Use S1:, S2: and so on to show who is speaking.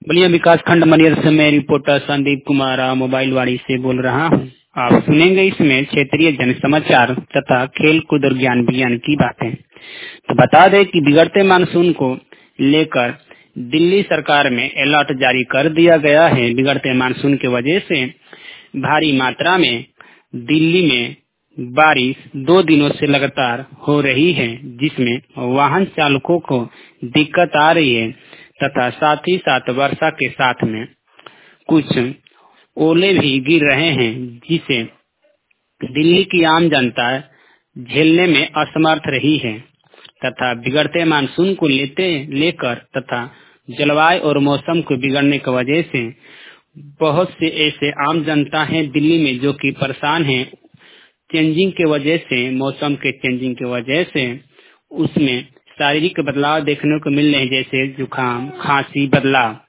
S1: बलिया विकास खंड मनियर से मैं रिपोर्टर संदीप कुमार मोबाइल वाड़ी से बोल रहा हूं। आप सुनेंगे इसमें क्षेत्रीय जन समाचार तथा खेल कूद और ज्ञान विज्ञान की बातें। तो बता दें कि बिगड़ते मानसून को लेकर दिल्ली सरकार में अलर्ट जारी कर दिया गया है। बिगड़ते मानसून की वजह से भारी मात्रा में दिल्ली में बारिश 2 दिनों से लगातार हो रही है, जिसमें वाहन चालकों को दिक्कत आ रही है तथा साथ ही साथ वर्षा के साथ में कुछ ओले भी गिर रहे हैं, जिसे दिल्ली की आम जनता झेलने में असमर्थ रही है तथा बिगड़ते मानसून को लेकर तथा जलवायु और मौसम को बिगड़ने की वजह से बहुत से ऐसे आम जनता हैं दिल्ली में जो कि परेशान हैं। चेंजिंग के वजह से, मौसम के चेंजिंग की वजह से उसमें शारीरिक बदलाव देखने को मिल रहे हैं, जैसे जुकाम, खांसी, बदलाव